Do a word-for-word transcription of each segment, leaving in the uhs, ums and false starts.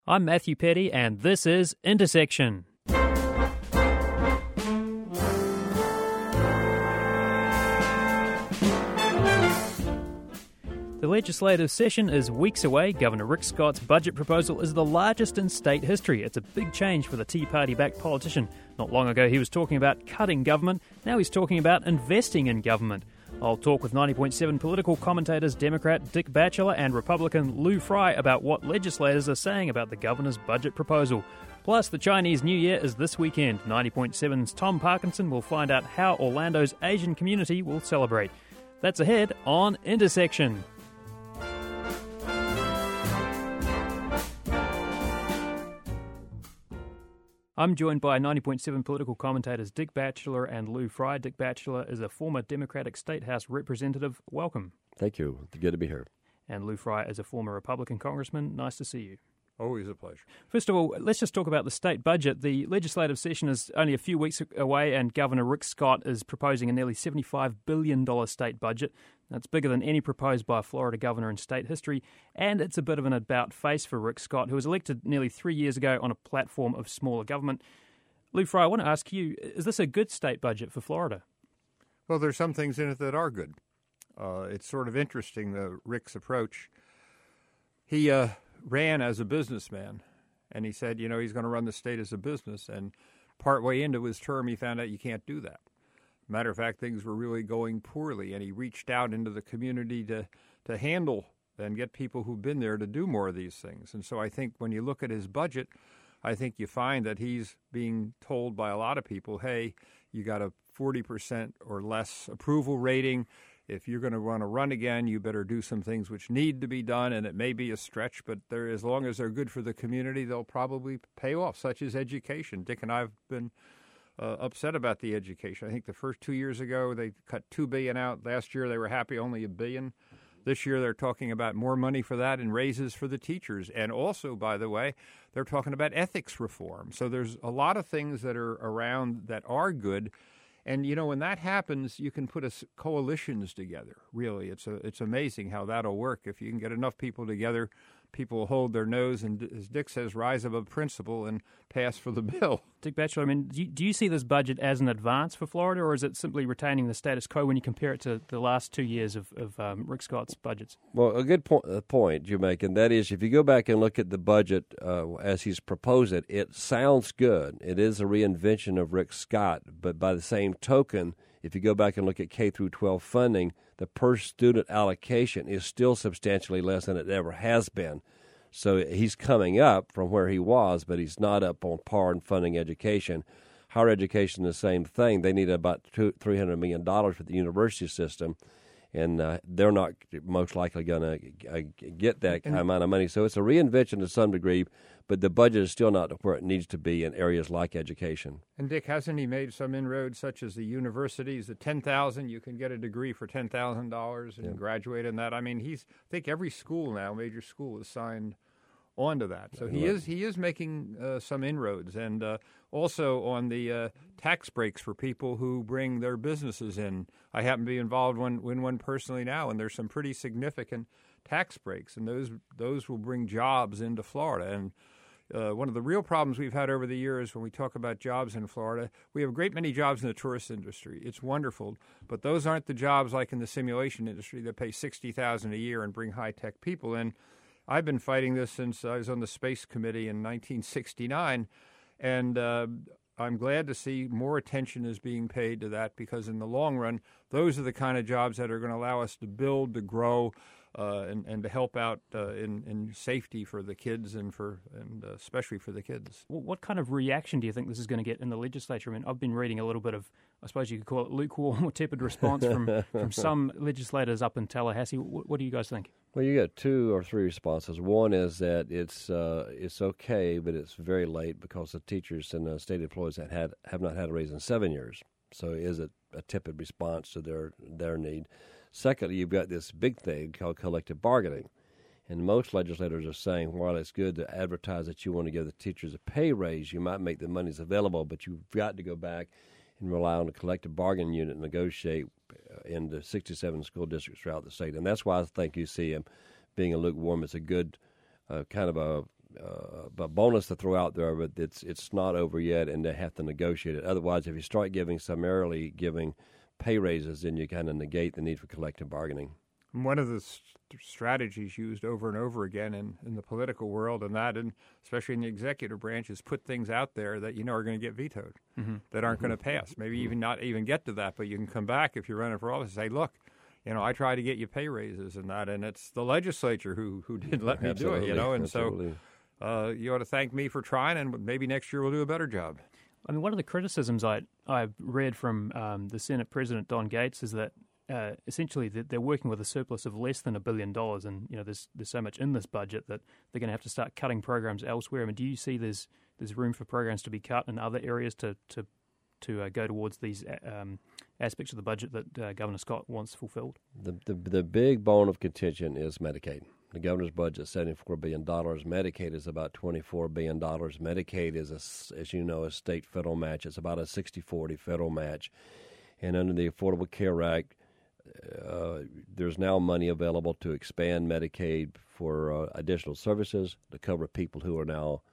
I'm Matthew Petty, and this is Intersection. The legislative session is weeks away. Governor Rick Scott's budget proposal is the largest in state history. It's a big change for the Tea Party-backed politician. Not long ago, he was talking about cutting government. Now he's talking about investing in government. I'll talk with ninety point seven political commentators Democrat Dick Batchelor and Republican Lou Fry about what legislators are saying about the governor's budget proposal. Plus, the Chinese New Year is this weekend. ninety point seven's Tom Parkinson will find out how Orlando's Asian community will celebrate. That's ahead on Intersection. I'm joined by ninety point seven political commentators Dick Batchelor and Lou Fry. Dick Batchelor is a former Democratic State House representative. Welcome. Thank you. It's good to be here. And Lou Fry is a former Republican congressman. Nice to see you. Always a pleasure. First of all, let's just talk about the state budget. The legislative session is only a few weeks away, and Governor Rick Scott is proposing a nearly seventy-five billion dollars state budget. That's bigger than any proposed by a Florida governor in state history, and it's a bit of an about-face for Rick Scott, who was elected nearly three years ago on a platform of smaller government. Lou Fry, I want to ask you, is this a good state budget for Florida? Well, there's some things in it that are good. Uh, it's sort of interesting, the Rick's approach. He uh, ran as a businessman, and he said, you know, he's going to run the state as a business, and partway into his term, he found out you can't do that. Matter of fact, things were really going poorly, and he reached out into the community to, to handle and get people who've been there to do more of these things. And so I think when you look at his budget, I think you find that he's being told by a lot of people, hey, you got a forty percent or less approval rating. If you're going to want to run again, you better do some things which need to be done, and it may be a stretch, but they're, as long as they're good for the community, they'll probably pay off, such as education. Dick and I have been Uh, upset about the education. I think the first two years ago they cut two billion dollars out. Last year they were happy only a billion. This year they're talking about more money for that and raises for the teachers. And also, by the way, they're talking about ethics reform. So there's a lot of things that are around that are good. And, you know, when that happens, you can put a, coalitions together. Really, it's a, it's amazing how that'll work. If you can get enough people together, people will hold their nose and, as Dick says, rise above principle and pass for the bill. Dick Batchelor, I mean, do you, do you see this budget as an advance for Florida, or is it simply retaining the status quo when you compare it to the last two years of, of um, Rick Scott's budgets? Well, a good point, uh, point you make, and that is if you go back and look at the budget uh, as he's proposed it, it sounds good. It is a reinvention of Rick Scott, but by the same token, if you go back and look at K through twelve funding, the per-student allocation is still substantially less than it ever has been. So he's coming up from where he was, but he's not up on par in funding education. Higher education, the same thing. They need about two, three hundred million dollars for the university system, and uh, they're not most likely going to uh, get that and, amount of money. So it's a reinvention to some degree, but the budget is still not where it needs to be in areas like education. And Dick, hasn't he made some inroads, such as the universities, the ten thousand dollars, you can get a degree for ten thousand dollars and yeah. graduate in that. I mean, he's I think every school now, major school, is signed onto that. So he is he is making uh, some inroads, and uh, also on the uh, tax breaks for people who bring their businesses in. I happen to be involved in one, in one personally now, and there's some pretty significant tax breaks, and those those will bring jobs into Florida. And uh, one of the real problems we've had over the years when we talk about jobs in Florida, we have a great many jobs in the tourist industry. It's wonderful, but those aren't the jobs like in the simulation industry that pay sixty thousand dollars a year and bring high-tech people in. I've been fighting this since I was on the Space Committee in nineteen sixty-nine, and uh, I'm glad to see more attention is being paid to that, because in the long run, those are the kind of jobs that are going to allow us to build, to grow, uh, and, and to help out uh, in, in safety for the kids and for and uh, especially for the kids. Well, what kind of reaction do you think this is going to get in the legislature? I mean, I've been reading a little bit of, I suppose you could call it lukewarm or tepid response from, from some legislators up in Tallahassee. What, what do you guys think? Well, you got two or three responses. One is that it's uh, it's okay, but it's very late because the teachers and the state employees that had have not had a raise in seven years. So is it a tepid response to their their need? Secondly, you've got this big thing called collective bargaining. And most legislators are saying, while it's good to advertise that you want to give the teachers a pay raise, you might make the monies available, but you've got to go back and rely on the collective bargaining unit and negotiate in the sixty-seven school districts throughout the state. And that's why I think you see him being a lukewarm. It's a good uh, kind of a uh, a bonus to throw out there, but it's it's not over yet, and they have to negotiate it. Otherwise, if you start giving summarily giving pay raises, then you kind of negate the need for collective bargaining. One of the st- strategies used over and over again in, in the political world, and that, and especially in the executive branch, is put things out there that you know are going to get vetoed, mm-hmm. that aren't mm-hmm. going to pass. Maybe mm-hmm. even not even get to that, but you can come back if you're running for office and say, look, you know, I tried to get you pay raises and that, and it's the legislature who, who didn't let me Absolutely. do it, you know, and Absolutely. so uh, you ought to thank me for trying, and maybe next year we'll do a better job. I mean, one of the criticisms I I read from um, the Senate President Don Gates is that uh, essentially that they're working with a surplus of less than a billion dollars, and you know there's there's so much in this budget that they're going to have to start cutting programs elsewhere. I mean, do you see there's there's room for programs to be cut in other areas to to to uh, go towards these um, aspects of the budget that uh, Governor Scott wants fulfilled? The, the the big bone of contention is Medicaid. The governor's budget is seventy-four billion dollars. Medicaid is about twenty-four billion dollars. Medicaid is, a, as you know, a state-federal match. It's about a sixty forty federal match. And under the Affordable Care Act, uh, there's now money available to expand Medicaid for uh, additional services to cover people who are now,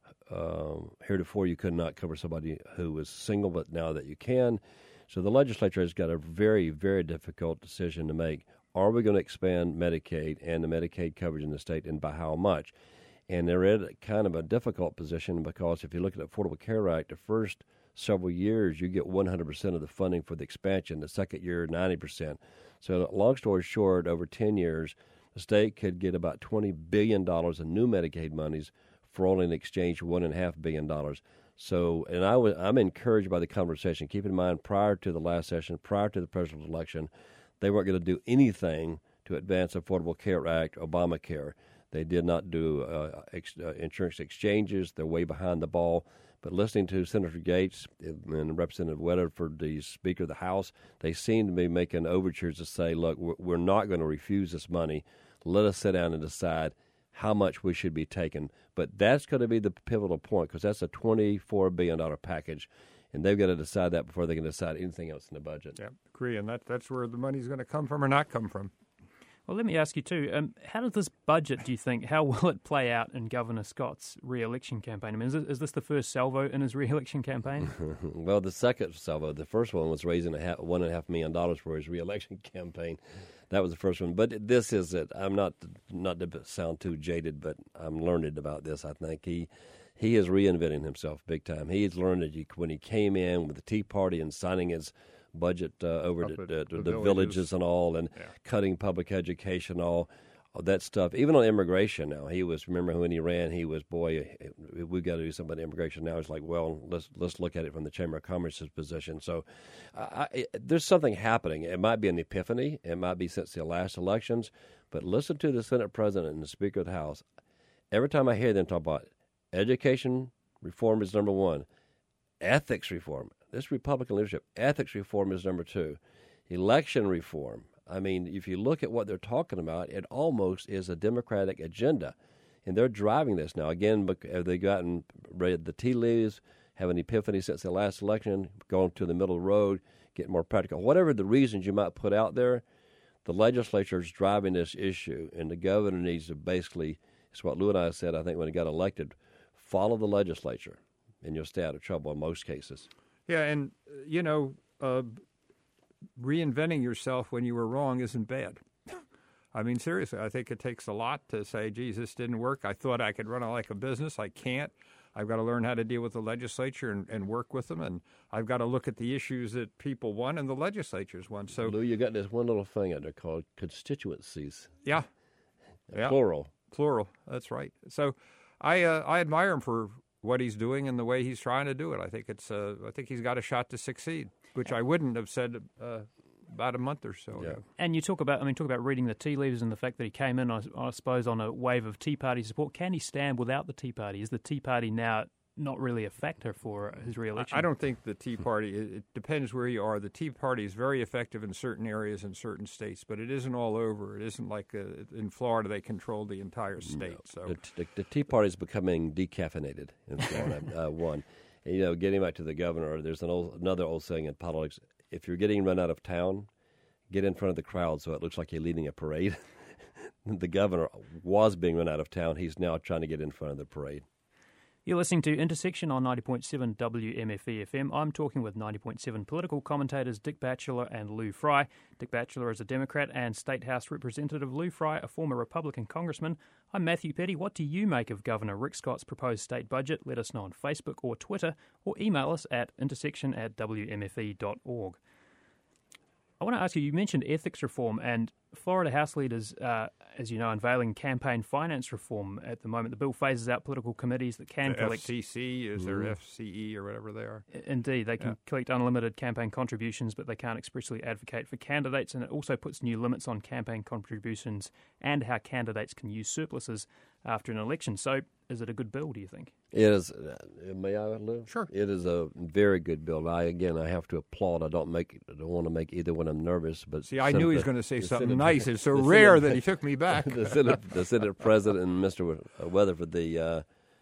uh, heretofore you could not cover somebody who was single, but now that you can. So the legislature has got a very, very difficult decision to make. Are we going to expand Medicaid and the Medicaid coverage in the state, and by how much? And they're at kind of a difficult position because if you look at the Affordable Care Act, the first several years you get one hundred percent of the funding for the expansion. The second year, ninety percent. So long story short, over ten years, the state could get about twenty billion dollars in new Medicaid monies for only in exchange for one point five billion dollars. So, and I was, I'm encouraged by the conversation. Keep in mind, prior to the last session, prior to the presidential election, they weren't going to do anything to advance the Affordable Care Act, Obamacare. They did not do uh, ex- uh, insurance exchanges. They're way behind the ball. But listening to Senator Gates and Representative Weatherford, the Speaker of the House, they seem to be making overtures to say, look, we're not going to refuse this money. Let us sit down and decide how much we should be taking. But that's going to be the pivotal point because that's a twenty-four billion dollars package. And they've got to decide that before they can decide anything else in the budget. Yeah, agree. And that, that's where the money's going to come from or not come from. Well, let me ask you, too, um, how does this budget, do you think, how will it play out in Governor Scott's re-election campaign? I mean, is this, is this the first salvo in his re-election campaign? Well, the second salvo. The first one was raising a half, one and a half million dollars for his re-election campaign. That was the first one. But this is it. I'm not, not to sound too jaded, but I'm learned about this, I think. He... He is reinventing himself big time. He's learned that he, when he came in with the Tea Party and signing his budget uh, over to, the, to, the, the villages. villages and all, and yeah. cutting public education, all, all that stuff. Even on immigration now, he was. Remember when he ran, he was, boy, we've got to do something about immigration. Now it's like, well, let's let's look at it from the Chamber of Commerce's position. So uh, I, there's something happening. It might be an epiphany. It might be since the last elections. But listen to the Senate President and the Speaker of the House. Every time I hear them talk about education reform is number one. Ethics reform. This Republican leadership, ethics reform is number two. Election reform. I mean, if you look at what they're talking about, it almost is a Democratic agenda. And they're driving this now. Again, have they gotten read the tea leaves, have an epiphany since the last election, going to the middle of the road, get more practical. Whatever the reasons you might put out there, the legislature is driving this issue. And the governor needs to basically, it's what Lou and I said, I think, when he got elected, follow the legislature, and you'll stay out of trouble in most cases. Yeah, and, uh, you know, uh, reinventing yourself when you were wrong isn't bad. I mean, seriously, I think it takes a lot to say, geez, this didn't work. I thought I could run it like a business. I can't. I've got to learn how to deal with the legislature and, and work with them, and I've got to look at the issues that people want and the legislatures want. So, Lou, you got this one little thing out there called constituencies. Yeah. yeah. Plural. Plural, that's right. So I uh, I admire him for what he's doing and the way he's trying to do it. I think it's uh, I think he's got a shot to succeed, which I wouldn't have said uh, about a month or so yeah. ago. And you talk about I mean talk about reading the tea leaves and the fact that he came in, I, I suppose, on a wave of Tea Party support. Can he stand without the Tea Party? Is the Tea Party now not really a factor for his re-election? I don't think the Tea Party, it, it depends where you are. The Tea Party is very effective in certain areas in certain states, but it isn't all over. It isn't like uh, in Florida they control the entire state. No. So the, the, the Tea Party is becoming decaffeinated in Florida, uh, one. And, you know, getting back to the governor, there's an old, another old saying in politics, if you're getting run out of town, get in front of the crowd so it looks like you're leading a parade. the governor was being run out of town. He's now trying to get in front of the parade. You're listening to Intersection on ninety point seven W M F E F M. I'm talking with ninety point seven political commentators Dick Batchelor and Lou Fry. Dick Batchelor is a Democrat and State House Representative. Lou Fry, a former Republican congressman. I'm Matthew Petty. What do you make of Governor Rick Scott's proposed state budget? Let us know on Facebook or Twitter, or email us at intersection at w m f e dot org. I want to ask you, you mentioned ethics reform, and Florida House leaders, uh, as you know, unveiling campaign finance reform at the moment. The bill phases out political committees that can the collect... F C C, is there F C E or whatever they are? Indeed, they can yeah. collect unlimited campaign contributions, but they can't expressly advocate for candidates, and it also puts new limits on campaign contributions and how candidates can use surpluses after an election. So is it a good bill, do you think? It is. Uh, may I, Lou? Sure. It is a very good bill. I again, I have to applaud. I don't make. I don't want to make either one of them nervous. But see, I knew he was going to say something Senate, nice. It's so rare Senate, that he took me back. the, Senate, the Senate President and Mister Weatherford, the uh,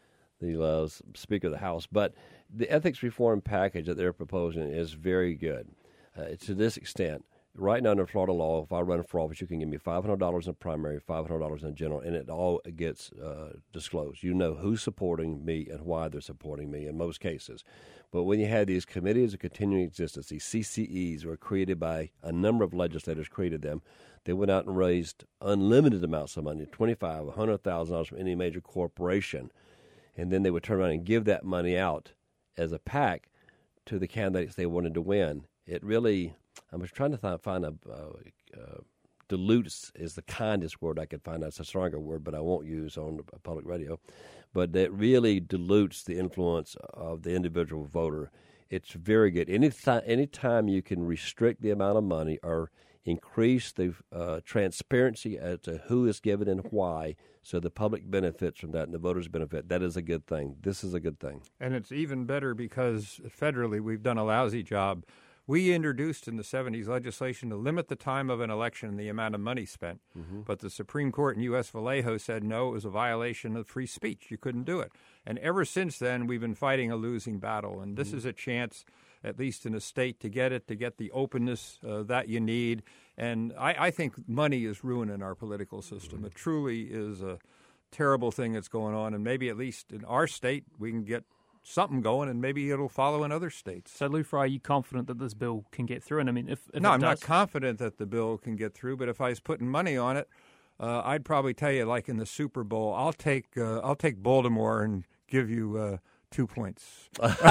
the uh, Speaker of the House. But the ethics reform package that they're proposing is very good. Uh, to this extent, right now under Florida law, if I run for office, you can give me five hundred dollars in primary, five hundred dollars in general, and it all gets uh, disclosed. You know who's supporting me and why they're supporting me in most cases. But when you had these committees of continuing existence, these C C Es were created by a number of legislators, created them. They went out and raised unlimited amounts of money, twenty-five thousand dollars, one hundred thousand dollars from any major corporation, and then they would turn around and give that money out as a PAC to the candidates they wanted to win. It really... I was trying to th- find a uh, uh, dilutes is the kindest word I could find. That's a stronger word, but I won't use on the public radio. But that really dilutes the influence of the individual voter. It's very good. Any th- anytime you can restrict the amount of money or increase the uh, transparency as to who is given and why, so the public benefits from that and the voters benefit, that is a good thing. This is a good thing. And it's even better because federally we've done a lousy job. We introduced in the seventies legislation to limit the time of an election and the amount of money spent. Mm-hmm. But the Supreme Court in U S Vallejo said no, it was a violation of free speech. You couldn't do it. And ever since then, we've been fighting a losing battle. And this mm-hmm. is a chance, at least in a state, to get it, to get the openness uh, that you need. And I, I think money is ruining our political system. Mm-hmm. It truly is a terrible thing that's going on. And maybe at least in our state, we can get something going, and maybe it'll follow in other states. So, Lou Fry, are you confident that this bill can get through? And I mean, if, if no, it I'm does... not confident that the bill can get through. But if I was putting money on it, uh, I'd probably tell you, like in the Super Bowl, I'll take uh, I'll take Baltimore and give you uh, two points.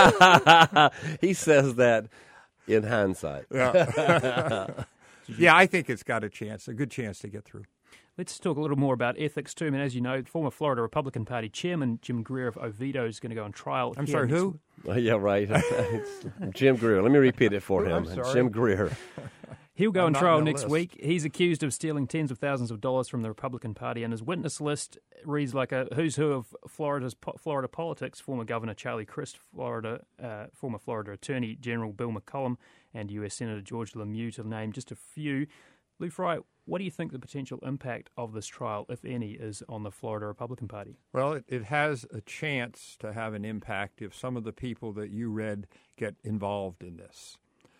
He says that in hindsight. Yeah. Yeah, I think it's got a chance, a good chance to get through. Let's talk a little more about ethics too. I mean, as you know, former Florida Republican Party Chairman Jim Greer of Oviedo is going to go on trial. I'm sorry, who? Oh, yeah, right. It's Jim Greer. Let me repeat it for him. I'm sorry. Jim Greer. He'll go I'm on not trial on the next list. week. He's accused of stealing tens of thousands of dollars from the Republican Party, and his witness list reads like a who's who of Florida's Florida politics: former Governor Charlie Crist, Florida, uh, former Florida Attorney General Bill McCollum, and U S Senator George Lemieux, to name just a few. Lou Fry, what do you think the potential impact of this trial, if any, is on the Florida Republican Party? Well, it, it has a chance to have an impact if some of the people that you read get involved in this.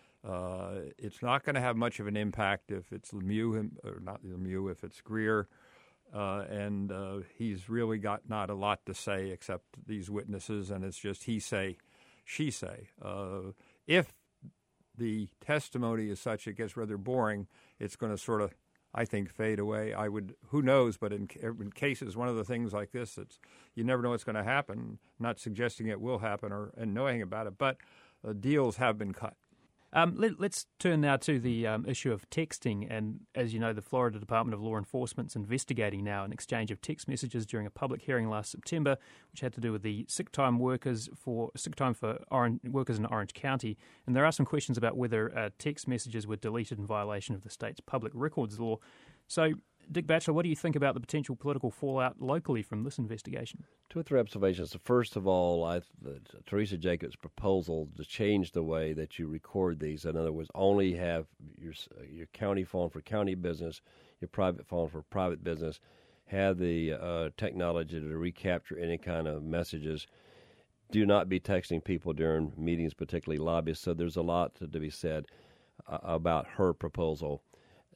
Uh, it's not going to have much of an impact if it's Lemieux, him- or not Lemieux, if it's Greer, uh, and uh, he's really got not a lot to say except these witnesses, and it's just he say, she say. Uh, if the testimony is such it gets rather boring, it's going to sort of, I think, fade away. I would, who knows, but in, in cases, one of the things like this, it's you never know what's going to happen. Not suggesting it will happen or and knowing about it, but uh, deals have been cut. Um, let, let's turn now to the um, issue of texting. And as you know, the Florida Department of Law Enforcement is investigating now an exchange of text messages during a public hearing last September, which had to do with the sick time workers for sick time for Orange, workers in Orange County. And there are some questions about whether uh, text messages were deleted in violation of the state's public records law. So, Dick Batchelor, what do you think about the potential political fallout locally from this investigation? Two or three observations. First of all, I, the, Teresa Jacobs' proposal to change the way that you record these. In other words, only have your your county phone for county business, your private phone for private business, have the uh, technology to recapture any kind of messages. Do not be texting people during meetings, particularly lobbyists. So there's a lot to, to be said uh, about her proposal.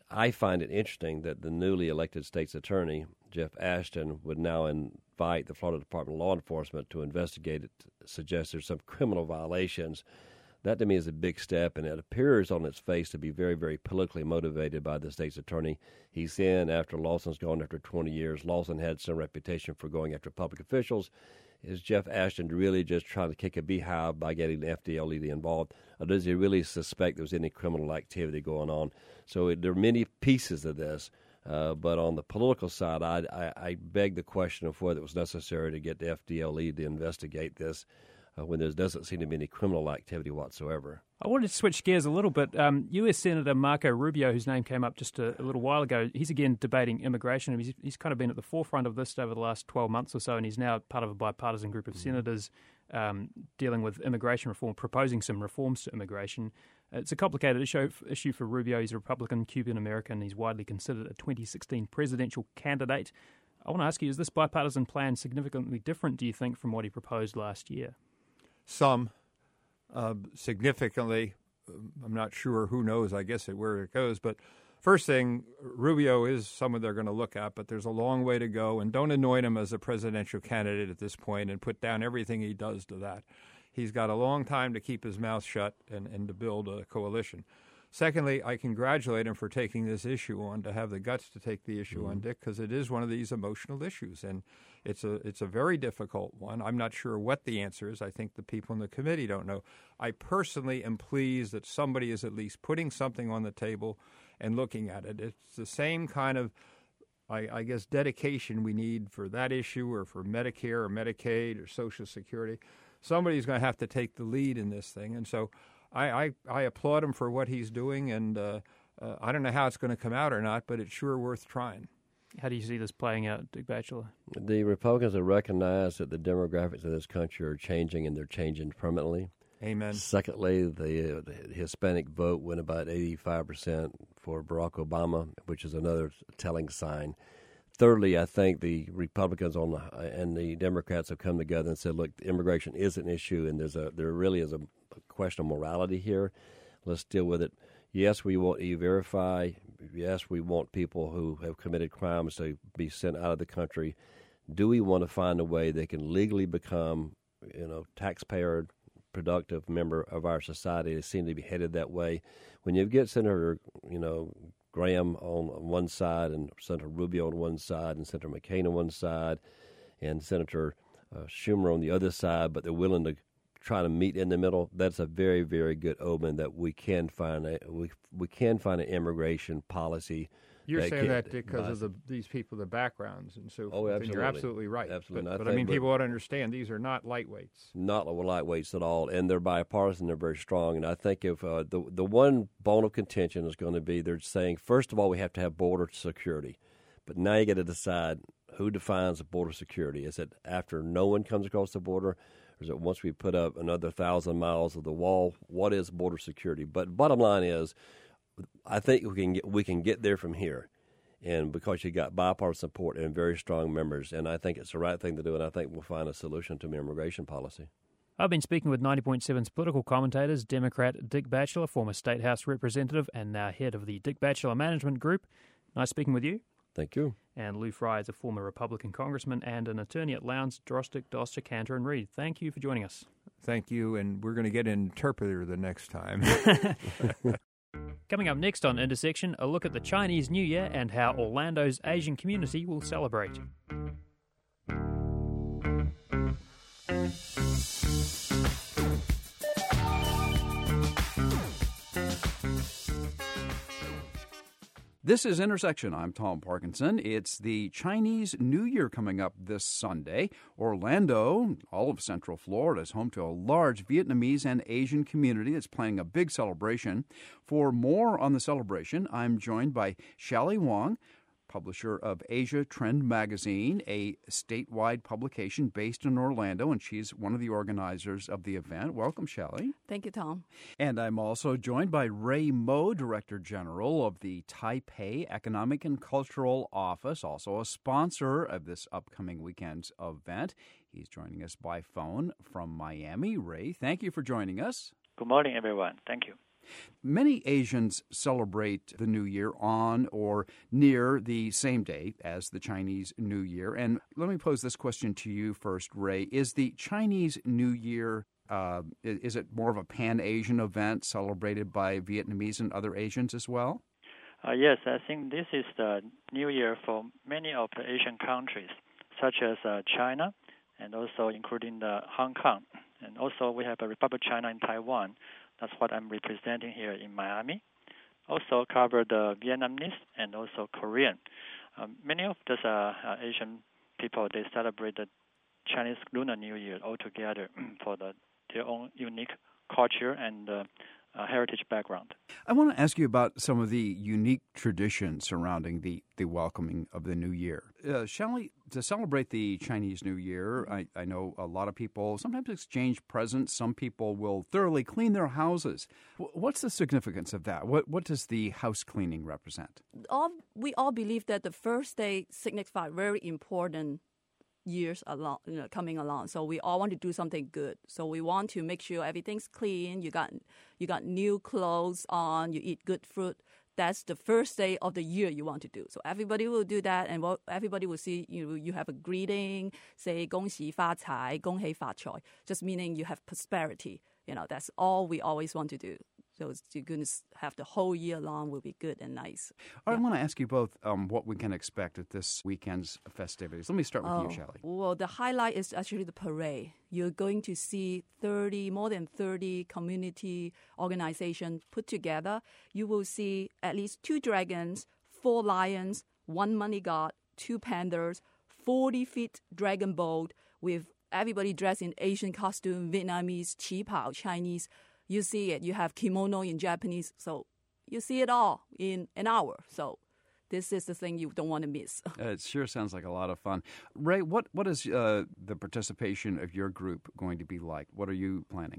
I find it interesting that the newly elected state's attorney, Jeff Ashton, would now invite the Florida Department of Law Enforcement to investigate it, suggest there's some criminal violations. That to me is a big step, and it appears on its face to be very, very politically motivated by the state's attorney. He's in after Lawson's gone after twenty years. Lawson had some reputation for going after public officials. Is Jeff Ashton really just trying to kick a beehive by getting the F D L E involved, or does he really suspect there's any criminal activity going on? So it, there are many pieces of this, uh, but on the political side, I, I, I beg the question of whether it was necessary to get the F D L E to investigate this uh, when there doesn't seem to be any criminal activity whatsoever. I wanted to switch gears a little bit. Um, U S Senator Marco Rubio, whose name came up just a, a little while ago, he's again debating immigration. He's, he's kind of been at the forefront of this over the last twelve months or so, and he's now part of a bipartisan group of mm-hmm. senators um, dealing with immigration reform, proposing some reforms to immigration. It's a complicated issue, issue for Rubio. He's a Republican, Cuban-American. He's widely considered a twenty sixteen presidential candidate. I want to ask you, is this bipartisan plan significantly different, do you think, from what he proposed last year? Some. Uh, significantly, I'm not sure, who knows, I guess, it, where it goes. But first thing, Rubio is someone they're going to look at, but there's a long way to go. And don't anoint him as a presidential candidate at this point and put down everything he does to that. He's got a long time to keep his mouth shut and, and to build a coalition. Secondly, I congratulate him for taking this issue on, to have the guts to take the issue mm-hmm. on, Dick, because it is one of these emotional issues, and it's a it's a very difficult one. I'm not sure what the answer is. I think the people in the committee don't know. I personally am pleased that somebody is at least putting something on the table and looking at it. It's the same kind of, I, I guess, dedication we need for that issue or for Medicare or Medicaid or Social Security. Somebody's going to have to take the lead in this thing, and so I, I, I applaud him for what he's doing, and uh, uh, I don't know how it's going to come out or not, but it's sure worth trying. How do you see this playing out, Dick Batchelor? The Republicans have recognized that the demographics of this country are changing, and they're changing permanently. Amen. Secondly, the, uh, the Hispanic vote went about eighty-five percent for Barack Obama, which is another telling sign. Thirdly, I think the Republicans on the, and the Democrats have come together and said, look, immigration is an issue, and there's a there really is a question of morality here. Let's deal with it. Yes, we want E-Verify. Yes, we want people who have committed crimes to be sent out of the country. Do we want to find a way they can legally become, you know, taxpayer productive member of our society? They seem to be headed that way. When you get Senator, you know, Graham on one side and Senator Rubio on one side and Senator McCain on one side and Senator uh, Schumer on the other side, but they're willing to try to meet in the middle, that's a very, very good omen that we can find a we we can find an immigration policy. You're that saying can, that because of the these people, the backgrounds and so forth. Oh, absolutely. And you're absolutely right. Absolutely. But, I but I mean, but, people ought to understand these are not lightweights. Not lightweights at all, and they're bipartisan. They're very strong. And I think if uh, the the one bone of contention is going to be, they're saying first of all we have to have border security, but now you got to decide who defines border security. Is it after no one comes across the border? Or is it once we put up another thousand miles of the wall? What is border security? But bottom line is, I think we can get, we can get there from here, and because you got bipartisan support and very strong members, and I think it's the right thing to do, and I think we'll find a solution to immigration policy. I've been speaking with ninety point seven's political commentators, Democrat Dick Batchelor, former State House representative and now head of the Dick Batchelor Management Group. Nice speaking with you. Thank you. And Lou Fry is a former Republican congressman and an attorney at Lowndes, Drostick, Doster, Cantor and Reed. Thank you for joining us. Thank you, and we're going to get an interpreter the next time. Coming up next on Intersection, a look at the Chinese New Year and how Orlando's Asian community will celebrate. This is Intersection. I'm Tom Parkinson. It's the Chinese New Year coming up this Sunday. Orlando, all of Central Florida, is home to a large Vietnamese and Asian community that's planning a big celebration. For more on the celebration, I'm joined by Shally Wang, publisher of Asia Trend Magazine, a statewide publication based in Orlando, and she's one of the organizers of the event. Welcome, Shally. Thank you, Tom. And I'm also joined by Ray Mo, Director General of the Taipei Economic and Cultural Office, also a sponsor of this upcoming weekend's event. He's joining us by phone from Miami. Ray, thank you for joining us. Good morning, everyone. Thank you. Many Asians celebrate the New Year on or near the same day as the Chinese New Year. And let me pose this question to you first, Ray. Is the Chinese New Year, uh, is it more of a pan-Asian event celebrated by Vietnamese and other Asians as well? Uh, yes, I think this is the New Year for many of the Asian countries, such as uh, China, and also including the Hong Kong. And also we have a Republic of China in Taiwan. That's what I'm representing here in Miami. Also cover the Vietnamese and also Korean. Um, many of these uh, uh, Asian people, they celebrate the Chinese Lunar New Year all together for the, their own unique culture and uh, uh, heritage background. I want to ask you about some of the unique traditions surrounding the, the welcoming of the New Year. Uh, shall we, to celebrate the Chinese New Year, I, I know a lot of people sometimes exchange presents. Some people will thoroughly clean their houses. W- what's the significance of that? What what does the house cleaning represent? All, we all believe that the first day signifies very important years along, you know, coming along. So we all want to do something good. So we want to make sure everything's clean. You got you got new clothes on. You eat good food. That's the first day of the year you want to do. So everybody will do that, and everybody will see you. You have a greeting, say 恭喜发财, 恭喜发财, just meaning you have prosperity. You know, that's all we always want to do. So you're going to have the whole year long will be good and nice. All right, yeah. I want to ask you both um, what we can expect at this weekend's festivities. Let me start with oh, you, Shelley. Well, the highlight is actually the parade. You're going to see thirty, more than thirty community organizations put together. You will see at least two dragons, four lions, one money god, two pandas, forty feet dragon boat with everybody dressed in Asian costume, Vietnamese, qi pao, Chinese. You see it. You have kimono in Japanese. So you see it all in an hour. So this is the thing you don't want to miss. It sure sounds like a lot of fun. Ray, what, what is uh, the participation of your group going to be like? What are you planning?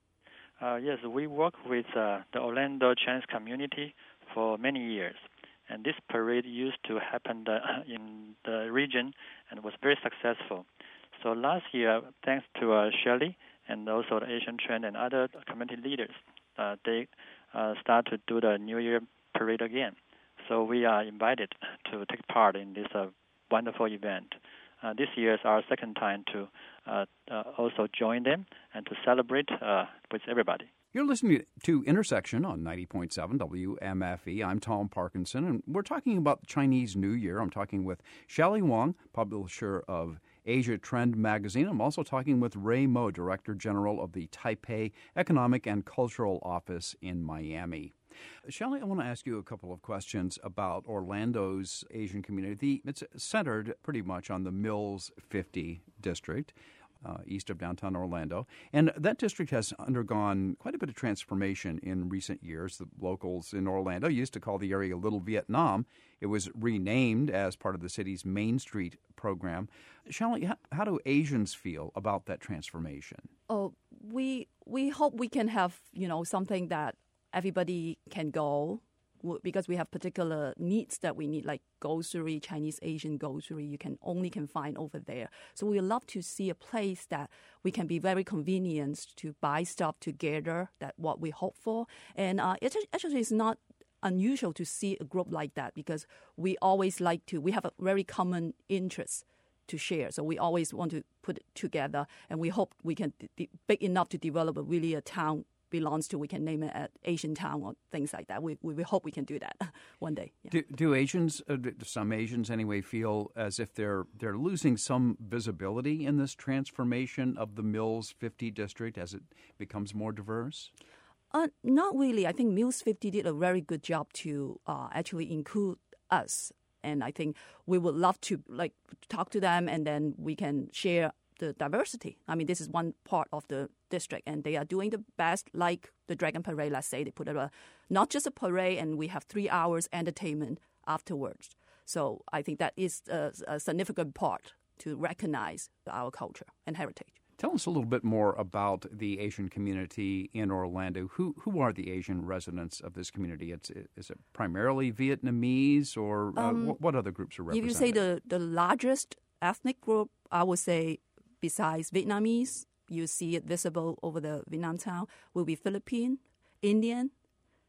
Uh, yes, we work with uh, the Orlando Chinese community for many years. And this parade used to happen the, in the region and was very successful. So last year, thanks to uh, Shelley, and also the Asian Trend and other community leaders, uh, they uh, start to do the New Year parade again. So we are invited to take part in this uh, wonderful event. Uh, this year is our second time to uh, uh, also join them and to celebrate uh, with everybody. You're listening to Intersection on ninety point seven W M F E. I'm Tom Parkinson, and we're talking about Chinese New Year. I'm talking with Shelley Wang, publisher of Asia Trend magazine. I'm also talking with Ray Mo, Director General of the Taipei Economic and Cultural Office in Miami. Shelley, I want to ask you a couple of questions about Orlando's Asian community. It's centered pretty much on the Mills fifty district. Uh, east of downtown Orlando. And that district has undergone quite a bit of transformation in recent years. The locals in Orlando used to call the area Little Vietnam. It was renamed as part of the city's Main Street program. Shelley, how, how do Asians feel about that transformation? Oh, we we hope we can have, you know, something that everybody can go, because we have particular needs that we need, like grocery, Chinese Asian grocery, you can only can find over there. So we love to see a place that we can be very convenient to buy stuff together, that what we hope for. And uh, it actually is not unusual to see a group like that, because we always like to, we have a very common interest to share. So we always want to put it together, and we hope we can be big enough to develop a really a town belongs to, we can name it at Asian Town or things like that. We we, we hope we can do that one day. Yeah. Do, do Asians, uh, some Asians anyway, feel as if they're they're losing some visibility in this transformation of the Mills fifty district as it becomes more diverse? Uh, not really. I think Mills fifty did a very good job to uh, actually include us, and I think we would love to like talk to them, and then we can share the diversity. I mean, this is one part of the district, and they are doing the best, like the Dragon Parade, let's say. They put up a, not just a parade, and we have three hours entertainment afterwards. So I think that is a, a significant part to recognize our culture and heritage. Tell us a little bit more about the Asian community in Orlando. Who who are the Asian residents of this community? It's, is it primarily Vietnamese, or uh, um, what, what other groups are represented? If you say the, the largest ethnic group, I would say besides Vietnamese, you see it visible over the Vietnam town, will be Philippine, Indian,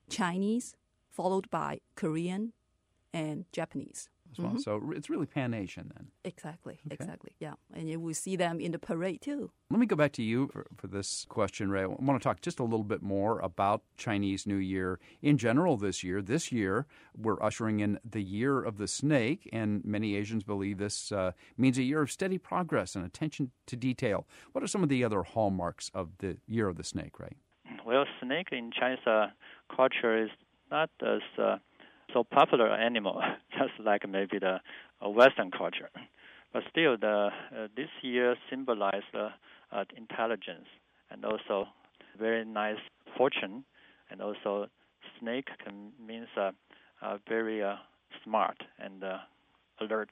Chinese, followed by Korean and Japanese. As well. Mm-hmm. So it's really Pan-Asian then. Exactly, Okay. exactly, yeah. And you will see them in the parade too. Let me go back to you for, for this question, Ray. I want to talk just a little bit more about Chinese New Year in general this year. This year, we're ushering in the Year of the Snake, and many Asians believe this uh, means a year of steady progress and attention to detail. What are some of the other hallmarks of the Year of the Snake, Ray? Well, snake in Chinese uh, culture is not as uh, so popular animal, just like maybe the uh, Western culture. But still, the uh, this year symbolized uh, uh, intelligence and also very nice fortune, and also snake can means uh, uh, very uh, smart and uh, alert.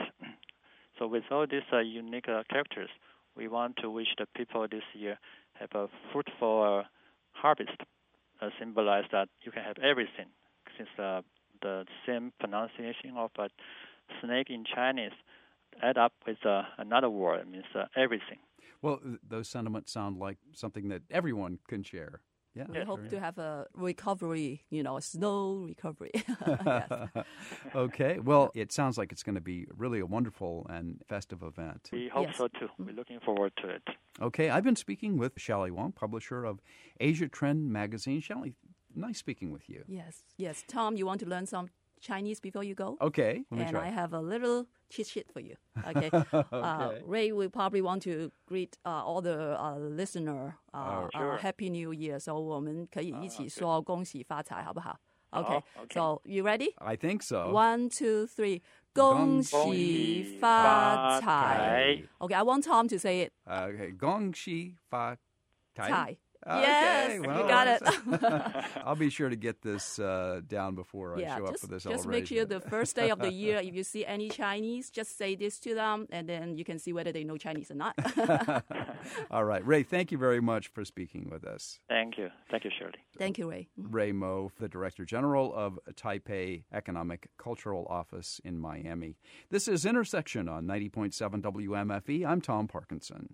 So with all these uh, unique uh, characters, we want to wish the people this year have a fruitful uh, harvest, uh, symbolize that you can have everything, since uh, the same pronunciation of a snake in Chinese add up with uh, another word, it means uh, everything. Well, th- those sentiments sound like something that everyone can share. Yeah, We hope to have a recovery, you know, a slow recovery. Yes. Okay. Well, it sounds like it's going to be really a wonderful and festive event. We hope Yes. so too. We're looking forward to it. Okay. I've been speaking with Shally Wang, publisher of Asia Trend magazine. Shally, nice speaking with you. Yes, yes. Tom, you want to learn some Chinese before you go? Okay. Let me And try. I have a little cheat sheet for you. Okay. Uh, Ray will probably want to greet uh, all the uh, listener uh, Oh, sure. uh, Happy New Year. So 我们可以一起说恭喜发财，好不好? Okay. okay. So you ready? I think so. One, two, three. 恭喜发财. Okay, I want Tom to say it. Okay. Gong Shi Fa Tai. Cai. Okay, Yes, well, you got it. I'll be sure to get this uh, down before I Yeah, show up just, for this just celebration. make sure the first day of the year, if you see any Chinese, just say this to them, and then you can see whether they know Chinese or not. All right. Ray, thank you very much for speaking with us. Thank you. Thank you, Shirley. Thank you, Ray. Ray Mo, the Director General of Taipei Economic Cultural Office in Miami. This is Intersection on ninety point seven W M F E. I'm Tom Parkinson.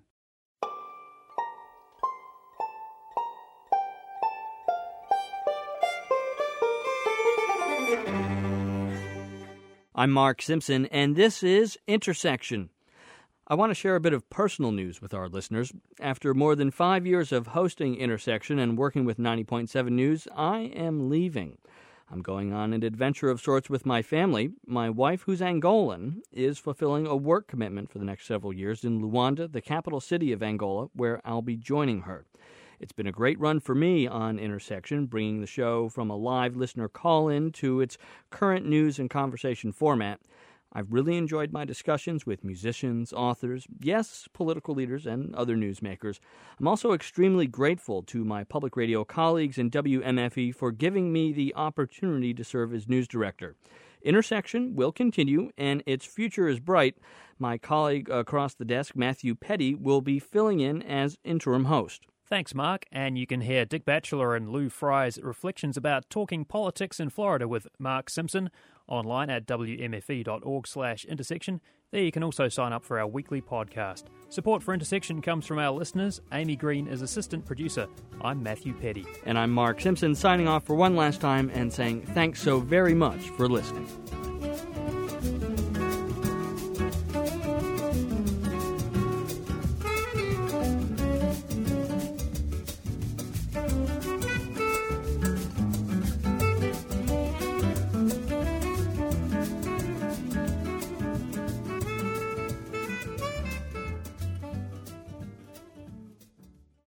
I'm Mark Simpson, and this is Intersection. I want to share a bit of personal news with our listeners. After more than five years of hosting Intersection and working with ninety point seven News, I am leaving. I'm going on an adventure of sorts with my family. My wife, who's Angolan, is fulfilling a work commitment for the next several years in Luanda, the capital city of Angola, where I'll be joining her. It's been a great run for me on Intersection, bringing the show from a live listener call-in to its current news and conversation format. I've really enjoyed my discussions with musicians, authors, yes, political leaders, and other newsmakers. I'm also extremely grateful to my public radio colleagues in W M F E for giving me the opportunity to serve as news director. Intersection will continue, and its future is bright. My colleague across the desk, Matthew Petty, will be filling in as interim host. Thanks, Mark. And you can hear Dick Batchelor and Lou Fry's reflections about talking politics in Florida with Mark Simpson online at w m f e dot org slash intersection. There you can also sign up for our weekly podcast. Support for Intersection comes from our listeners. Amy Green is assistant producer. I'm Matthew Petty. And I'm Mark Simpson, signing off for one last time and saying thanks so very much for listening.